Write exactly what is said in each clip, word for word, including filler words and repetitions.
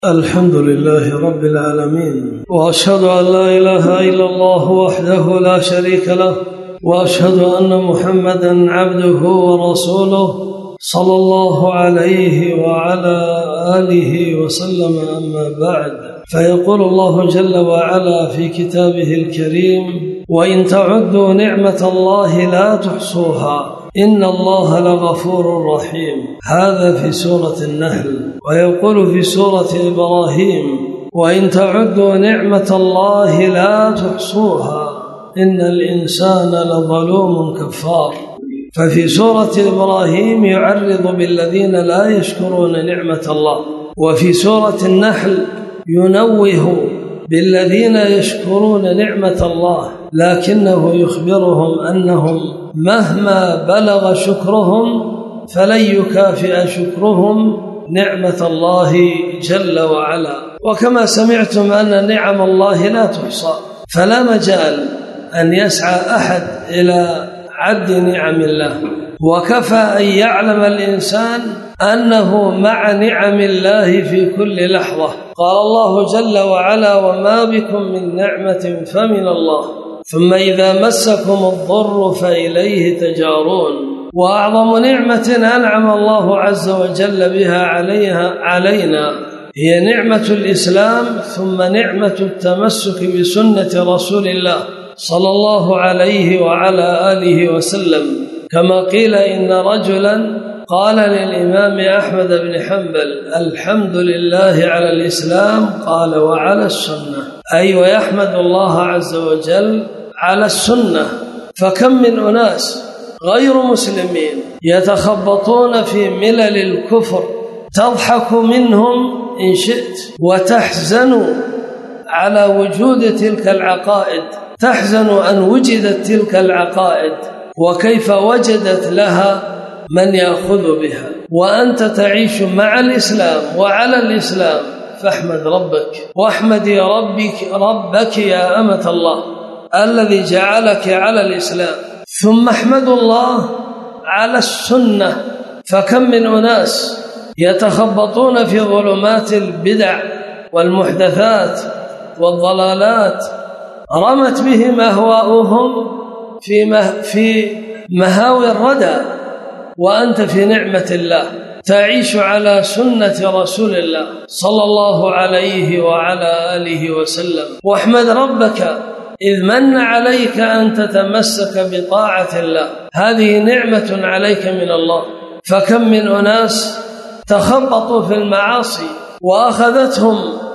الحمد لله رب العالمين، وأشهد أن لا إله إلا الله وحده لا شريك له، وأشهد أن محمدًا عبده ورسوله صلى الله عليه وعلى آله وسلم. أما بعد، فيقول الله جل وعلا في كتابه الكريم: وإن تعدوا نعمة الله لا تحصوها إن الله لغفور رحيم. هذا في سورة النحل. ويقول في سورة إبراهيم: وإن تعدوا نعمة الله لا تحصوها إن الإنسان لظلوم كفار. ففي سورة إبراهيم يعرض بالذين لا يشكرون نعمة الله، وفي سورة النحل ينوه بالذين يشكرون نعمة الله، لكنه يخبرهم أنهم مهما بلغ شكرهم فلن يكافئ شكرهم نعمة الله جل وعلا. وكما سمعتم أن نعم الله لا تحصى، فلا مجال أن يسعى أحد إلى عد نعم الله، وكفى أن يعلم الإنسان أنه مع نعم الله في كل لحظة. قال الله جل وعلا: وما بكم من نعمة فمن الله ثم إذا مسكم الضر فإليه تجارون. وأعظم نعمة أنعم الله عز وجل بها عليها علينا هي نعمة الإسلام، ثم نعمة التمسك بسنة رسول الله صلى الله عليه وعلى آله وسلم. كما قيل إن رجلا قال للإمام أحمد بن حنبل: الحمد لله على الإسلام، قال: وعلى السنة، أي ويحمد الله عز وجل على السنة. فكم من أناس غير مسلمين يتخبطون في ملل الكفر، تضحك منهم إن شئت وتحزن على وجود تلك العقائد، تحزن أن وجدت تلك العقائد وكيف وجدت لها من يأخذ بها، وأنت تعيش مع الإسلام وعلى الإسلام. فاحمد ربك واحمدي ربك ربك يا أمة الله الذي جعلك على الإسلام، ثم احمد الله على السنة. فكم من أناس يتخبطون في ظلمات البدع والمحدثات والضلالات، رمت بهم أهواؤهم في في مهاوي الردى، وأنت في نعمة الله تعيش على سنة رسول الله صلى الله عليه وعلى آله وسلم. واحمد ربك إذ من عليك أن تتمسك بطاعة الله، هذه نعمة عليك من الله. فكم من أناس تخبطوا في المعاصي وأخذتهم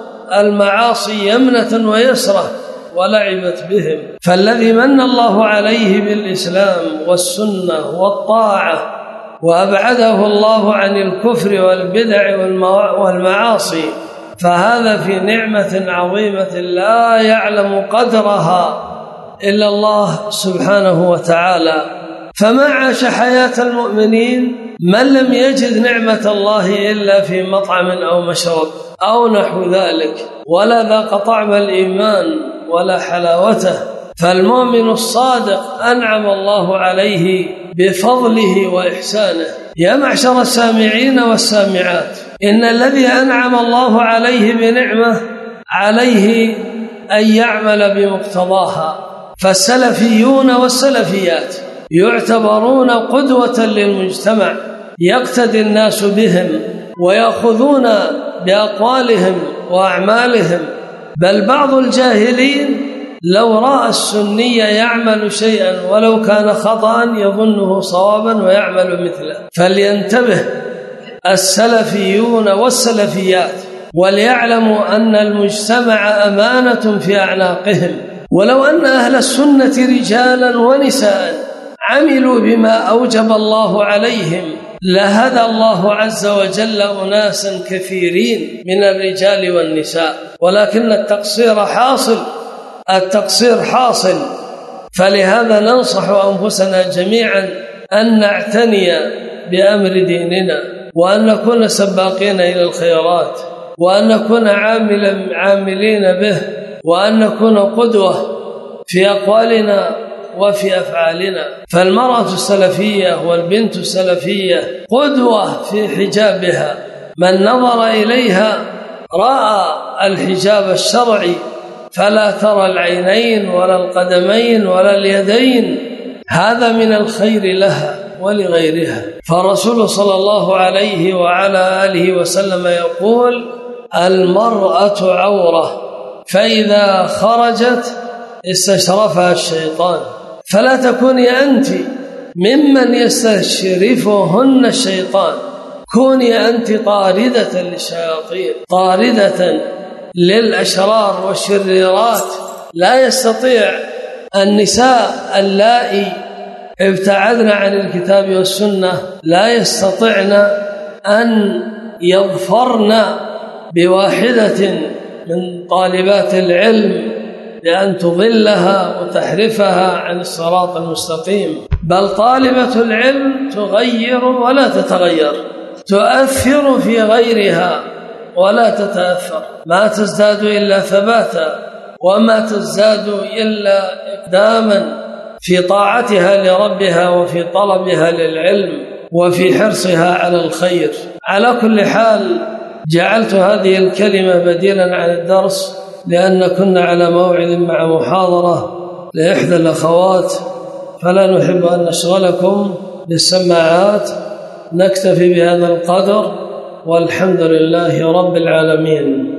المعاصي يمنة ويسرة ولعبت بهم، فالذي من الله عليه بالإسلام والسنة والطاعة وأبعده الله عن الكفر والبدع والمعاصي، فهذا في نعمة عظيمة لا يعلم قدرها إلا الله سبحانه وتعالى. فما عاش حياة المؤمنين من لم يجد نعمة الله إلا في مطعم أو مشرب أو نحو ذلك، ولا ذاق طعم الإيمان ولا حلاوته. فالمؤمن الصادق أنعم الله عليه بفضله وإحسانه. يا معشر السامعين والسامعات، إن الذي أنعم الله عليه بنعمة عليه أن يعمل بمقتضاها. فالسلفيون والسلفيات يعتبرون قدوة للمجتمع، يقتدي الناس بهم ويأخذون بأقوالهم وأعمالهم. بل بعض الجاهلين لو رأى السني يعمل شيئا ولو كان خطأ يظنه صوابا ويعمل مثله. فلينتبه السلفيون والسلفيات وليعلموا أن المجتمع أمانة في أعناقهم. ولو أن أهل السنة رجالا ونساء عملوا بما أوجب الله عليهم لهدى الله عز وجل أناسا كثيرين من الرجال والنساء، ولكن التقصير حاصل التقصير حاصل. فلهذا ننصح أنفسنا جميعا أن نعتني بأمر ديننا، وأن نكون سباقين إلى الخيرات، وأن نكون عاملين به، وأن نكون قدوة في أقوالنا وفي أفعالنا. فالمرأة السلفية والبنت السلفية قدوة في حجابها، من نظر إليها رأى الحجاب الشرعي فلا ترى العينين ولا القدمين ولا اليدين، هذا من الخير لها ولغيرها. فالرسول صلى الله عليه وعلى آله وسلم يقول: المرأة عورة، فإذا خرجت استشرفها الشيطان، فلا تكوني أنت ممن يستشرفهن الشيطان، كوني أنت طاردة للشياطين، طاردة للأشرار والشريرات. لا يستطيع النساء اللائي ابتعدن عن الكتاب والسنة، لا يستطعن أن يظفرن بواحدة من طالبات العلم لأن تضلها وتحرفها عن الصراط المستقيم، بل طالبة العلم تغير ولا تتغير، تؤثر في غيرها ولا تتأثر، ما تزداد إلا ثباتا وما تزداد إلا إقداما في طاعتها لربها وفي طلبها للعلم وفي حرصها على الخير. على كل حال جعلت هذه الكلمة بديلا عن الدرس لأن كنا على موعد مع محاضرة لإحدى الأخوات، فلا نحب أن نشغلكم بالسماعات. نكتفي بهذا القدر والحمد لله رب العالمين.